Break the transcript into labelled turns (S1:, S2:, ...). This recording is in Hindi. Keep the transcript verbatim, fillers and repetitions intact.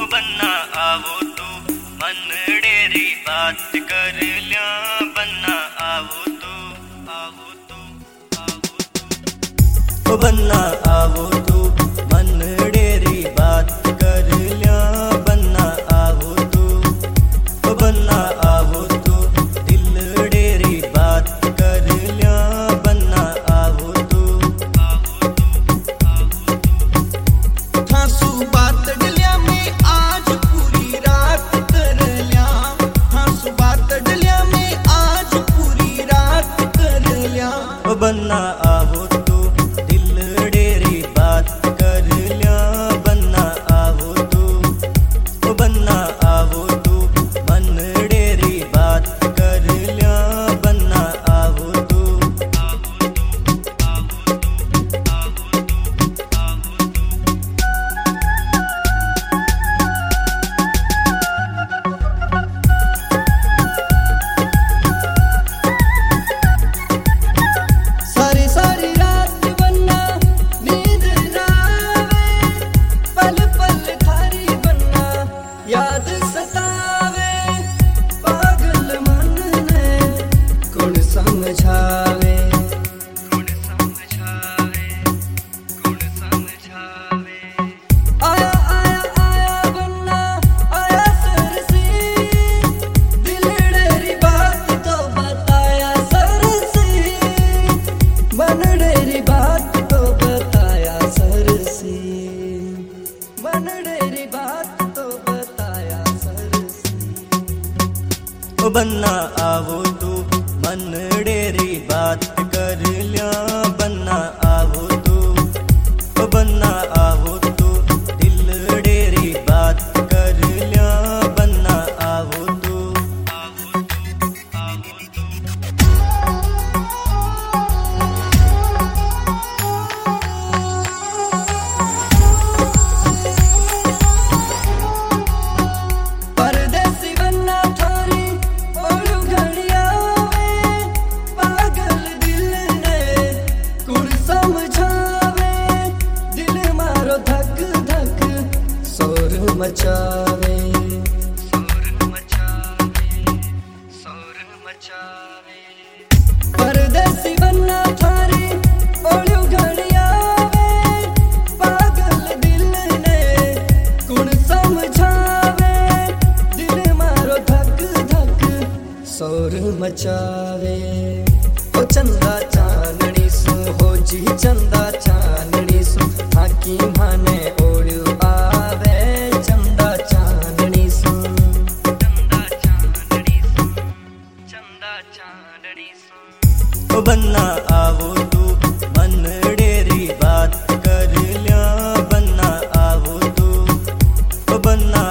S1: बन्ना आवो तू मन डेरी बात कर लिया बन्ना आवो तू आवो तू आवो तू ओ बन्ना आवो तू मन डेरी बात कर लिया बन्ना आवो तू ओ बन्ना आवो तू दिल डेरी बात कर लिया बन्ना आवो तू आवो तू आवो तू
S2: ठासू बात डलिया में आज पूरी रात कर लिया ठासू बात डलिया में आज पूरी रात कर लिया
S1: ओ बन्ना आवो तू दिल डेरी बात कर लिया बन्ना आवो तू ओ बन्ना आवो तू मन डेरी बात कर लिया बन्ना आवो तू आवो तू आवो तू आवो तू आवो तू
S2: सारी सारी रात बन्ना नींद ना आवे पल पल थारी बन्ना याद सतावे पागल मन ने कौन समझावे
S1: कौन समझावे कौन समझावे
S2: आया आया आया बन्ना आया सरसी दिल डेरी बात तो बताया सरसी मन डेरी बात तो बताया सरसी मन डेरी बात तो बताया सरसी
S1: ओ बन्ना आवो तू मन डेरी बात कर लिया बन्ना आवो तू ओ बन्ना आवो तू दिल डेरी बात कर लिया बन्ना आवो तू आवो तू आवो तू
S2: परदेसी बन्ना थारी ओलू घड़िया में पागल दिल ने कुण समझावे दिल मारो धक धक शोर मचावे
S1: शोर मचावे शोर मचावे
S2: परदेसी बन्ना थारी ओलू घड़िया में पागल दिल ने कुण समझावे दिल मारो धक धक शोर मचावे ओ चंदा चांदनी सु हो जी चंदा चांदनी सु आकी माने ओड़ू आवे चंदा चांदनी सु
S1: चंदा चांदनी सु चंदा चांदनी सु ओ बन्ना आवो तू मन डेरी बात कर लिया बन्ना आवो तू ओ बन्ना